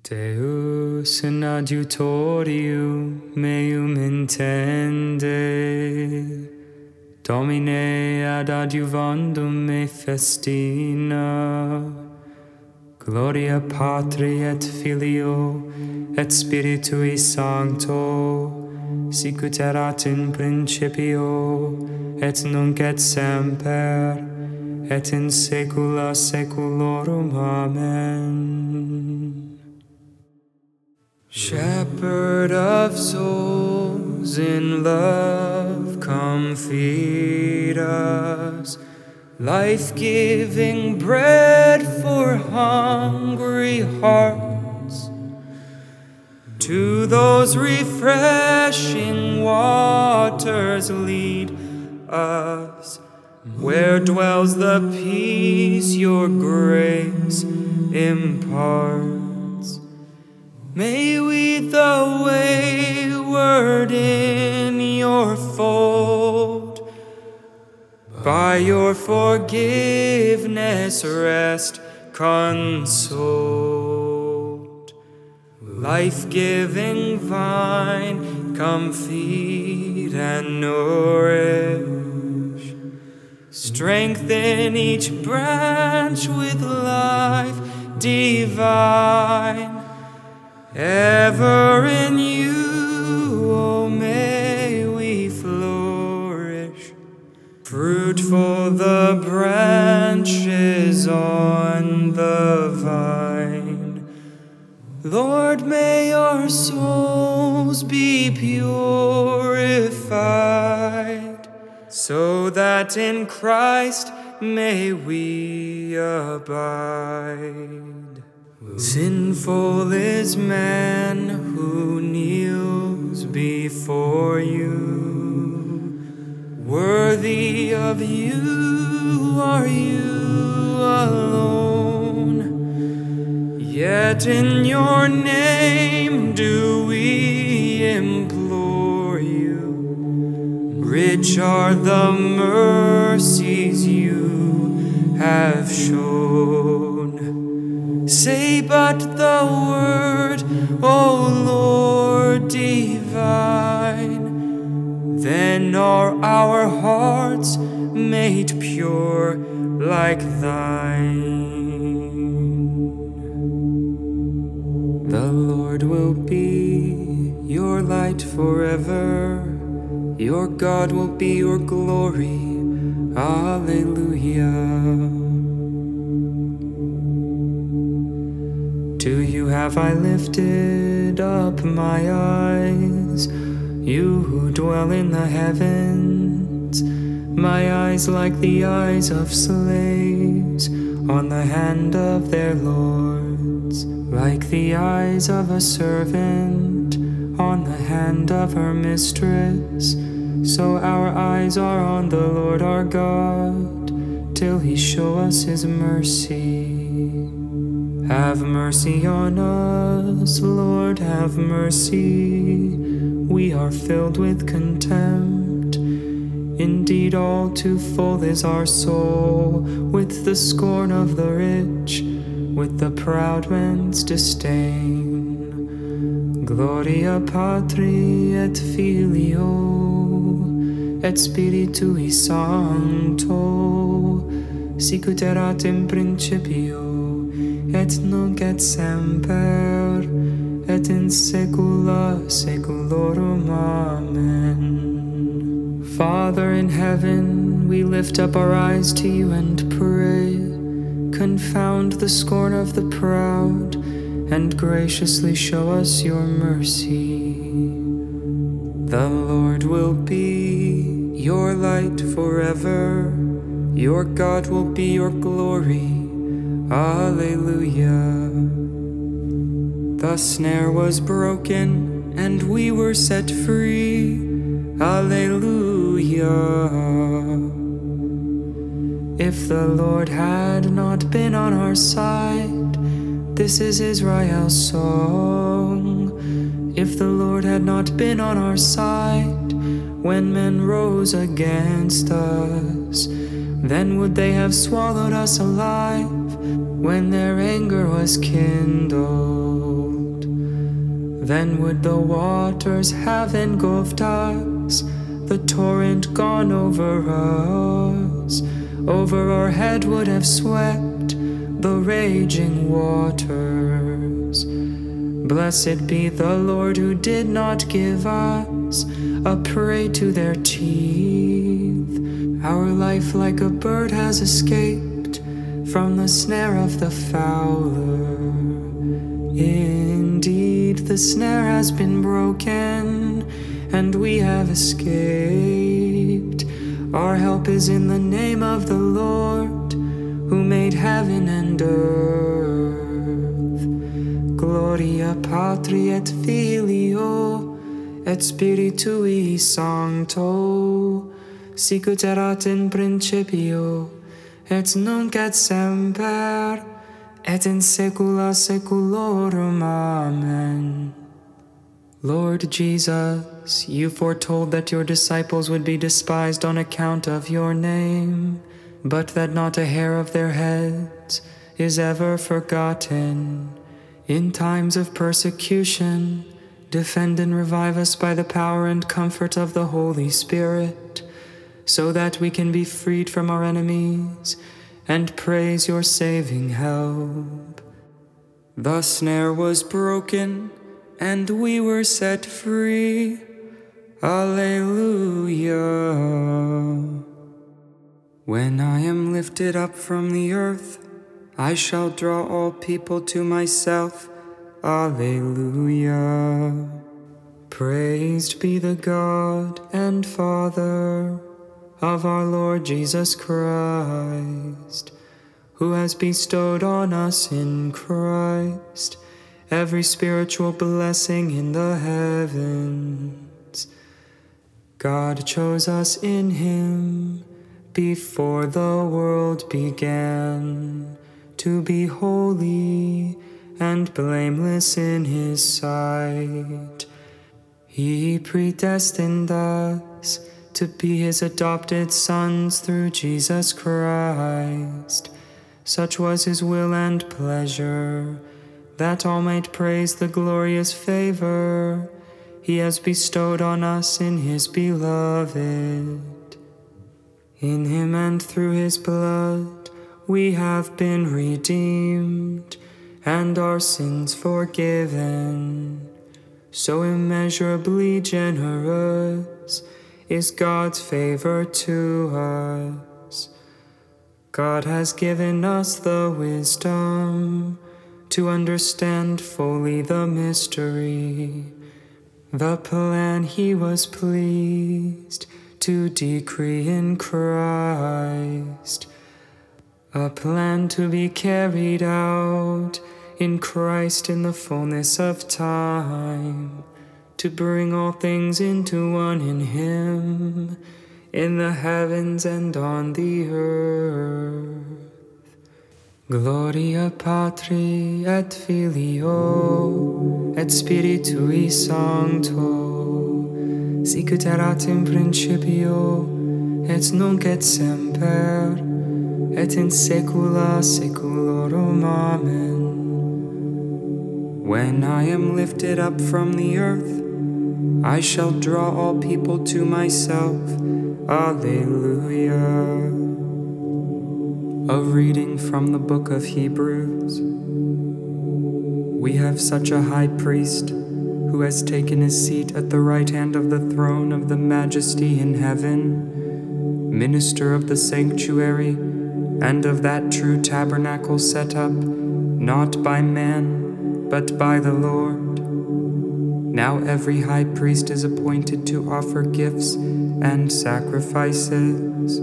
Deus in adiutorium meum intende, Domine ad adjuvandum me festina, Gloria Patri et Filio et Spiritui Sancto, sicut erat in principio, et nunc et semper, et in saecula saeculorum. Amen. Shepherd of souls in love, come feed us, life-giving bread for hungry hearts. To those refreshing waters lead us, where dwells the peace your grace imparts. May we the wayward in your fold, by your forgiveness rest consoled. Life-giving vine, come feed and nourish. Strengthen each branch with life divine. Ever in you, oh, may we flourish. Fruitful the branches on the vine. Lord, may our souls be purified, so that in Christ may we abide. Sinful is man who kneels before you. Worthy of you are you alone. Yet in your name do we implore you. Rich are the mercies you have shown. Say but the word, O Lord divine, then are our hearts made pure like thine. The Lord will be your light forever, your God will be your glory. Alleluia. To you have I lifted up my eyes, you who dwell in the heavens. My eyes like the eyes of slaves on the hand of their lords, like the eyes of a servant on the hand of her mistress. So our eyes are on the Lord our God, till he show us his mercy. Have mercy on us, Lord, have mercy. We are filled with contempt. Indeed, all too full is our soul with the scorn of the rich, with the proud man's disdain. Gloria Patri et Filio et Spiritui Sancto, sicut erat in principio, et nunc et semper, et in saecula saeculorum. Amen. Father in heaven, we lift up our eyes to you and pray. Confound the scorn of the proud, and graciously show us your mercy. The Lord will be your light forever, your God will be your glory. Alleluia. The snare was broken, and we were set free. Alleluia. If the Lord had not been on our side, this is Israel's song. If the Lord had not been on our side, when men rose against us, then would they have swallowed us alive when their anger was kindled. Then would the waters have engulfed us, the torrent gone over us. Over our head would have swept the raging waters. Blessed be the Lord who did not give us a prey to their teeth. Our life like a bird has escaped from the snare of the fowler. Indeed, the snare has been broken, and we have escaped. Our help is in the name of the Lord, who made heaven and earth. Gloria Patri et Filio et Spiritui Sancto, sicut erat in principio, et nunc et semper, et in saecula saeculorum. Amen. Lord Jesus, you foretold that your disciples would be despised on account of your name, but that not a hair of their heads is ever forgotten. In times of persecution, defend and revive us by the power and comfort of the Holy Spirit, so that we can be freed from our enemies and praise your saving help. The snare was broken, and we were set free. Alleluia. When I am lifted up from the earth, I shall draw all people to myself. Alleluia. Praised be the God and Father of our Lord Jesus Christ, who has bestowed on us in Christ every spiritual blessing in the heavens. God chose us in him before the world began, to be holy and blameless in his sight. He predestined us to be his adopted sons through Jesus Christ. Such was his will and pleasure, that all might praise the glorious favor he has bestowed on us in his beloved. In him and through his blood we have been redeemed, and our sins forgiven. So immeasurably generous is God's favor to us. God has given us the wisdom to understand fully the mystery, the plan he was pleased to decree in Christ, a plan to be carried out in Christ in the fullness of time, to bring all things into one in him, in the heavens and on the earth. Gloria Patri et Filio et Spiritui Sancto, sicut erat in principio, et nunc et semper, et in saecula saeculorum. Amen. When I am lifted up from the earth, I shall draw all people to myself. Alleluia. A reading from the book of Hebrews. We have such a high priest who has taken his seat at the right hand of the throne of the Majesty in heaven, minister of the sanctuary and of that true tabernacle set up, not by man, but by the Lord. Now every high priest is appointed to offer gifts and sacrifices.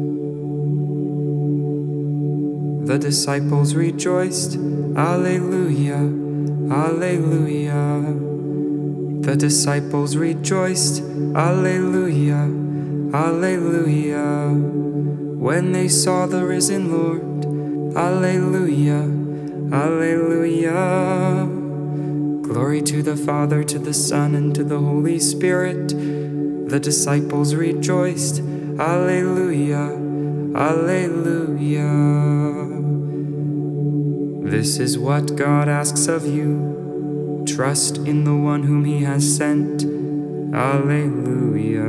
The disciples rejoiced, Alleluia, Alleluia. The disciples rejoiced, Alleluia, Alleluia, when they saw the risen Lord. Alleluia, Alleluia. Glory to the Father, to the Son, and to the Holy Spirit. The disciples rejoiced, Alleluia, Alleluia. This is what God asks of you. Trust in the one whom he has sent. Alleluia.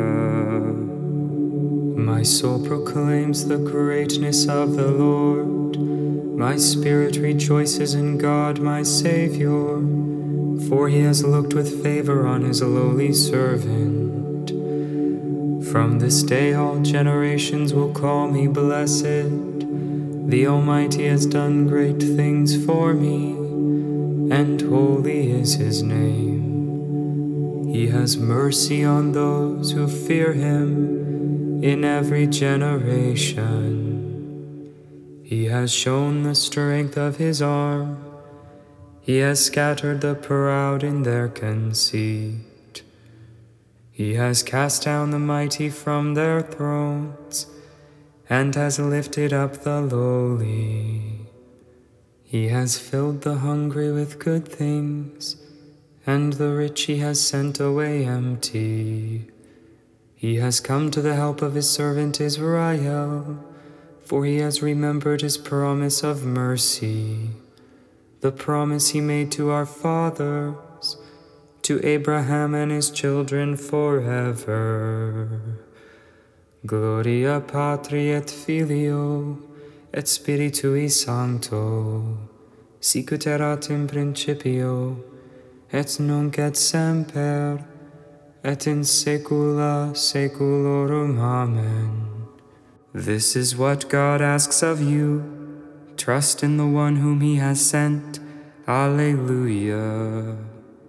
My soul proclaims the greatness of the Lord. My spirit rejoices in God my Savior, for he has looked with favor on his lowly servant. From this day all generations will call me blessed. The Almighty has done great things for me, and holy is his name. He has mercy on those who fear him in every generation. He has shown the strength of his arm. He has scattered the proud in their conceit. He has cast down the mighty from their thrones, and has lifted up the lowly. He has filled the hungry with good things, and the rich he has sent away empty. He has come to the help of his servant Israel, for he has remembered his promise of mercy, the promise he made to our fathers, to Abraham and his children forever. Gloria Patri et Filio et Spiritui Sancto, sicut erat in principio, et nunc et semper, et in saecula saeculorum. Amen. This is what God asks of you. Trust in the one whom he has sent. Alleluia.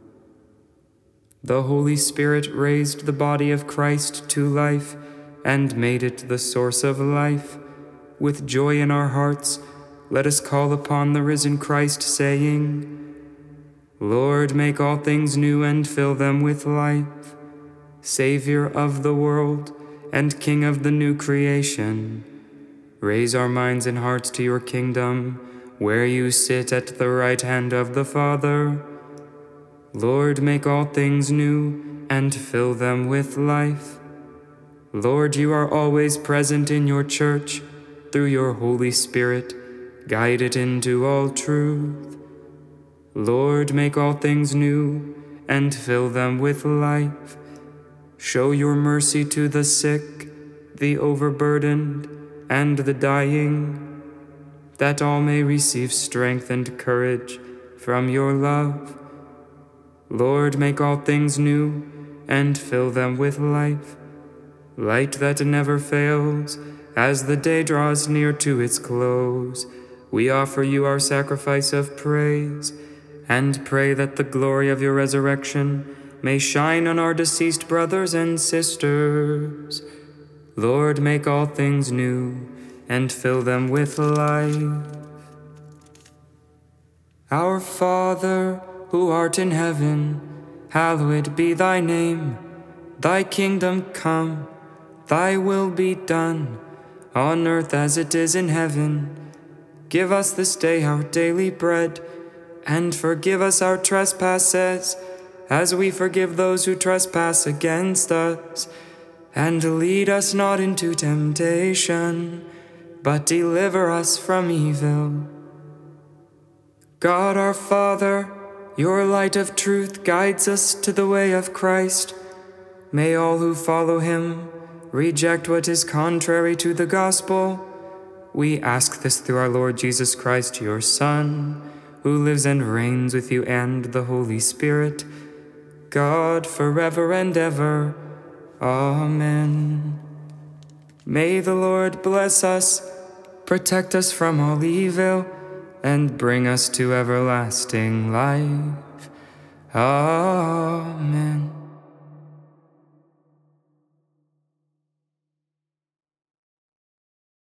The Holy Spirit raised the body of Christ to life and made it the source of life. With joy in our hearts, let us call upon the risen Christ, saying, Lord, make all things new and fill them with life. Savior of the world and King of the new creation, raise our minds and hearts to your kingdom, where you sit at the right hand of the Father. Lord, make all things new and fill them with life. Lord, you are always present in your church. Through your Holy Spirit, guide it into all truth. Lord, make all things new and fill them with life. Show your mercy to the sick, the overburdened, and the dying, that all may receive strength and courage from your love. Lord, make all things new and fill them with life. Light that never fails, as the day draws near to its close, we offer you our sacrifice of praise, and pray that the glory of your resurrection may shine on our deceased brothers and sisters. Lord, make all things new, and fill them with life. Our Father, who art in heaven, hallowed be thy name. Thy kingdom come, thy will be done, on earth as it is in heaven. Give us this day our daily bread, and forgive us our trespasses, as we forgive those who trespass against us. And lead us not into temptation, but deliver us from evil. God our Father, your light of truth guides us to the way of Christ. May all who follow him reject what is contrary to the gospel. We ask this through our Lord Jesus Christ, your Son, who lives and reigns with you and the Holy Spirit, God, forever and ever. Amen. May the Lord bless us, protect us from all evil, and bring us to everlasting life. Amen.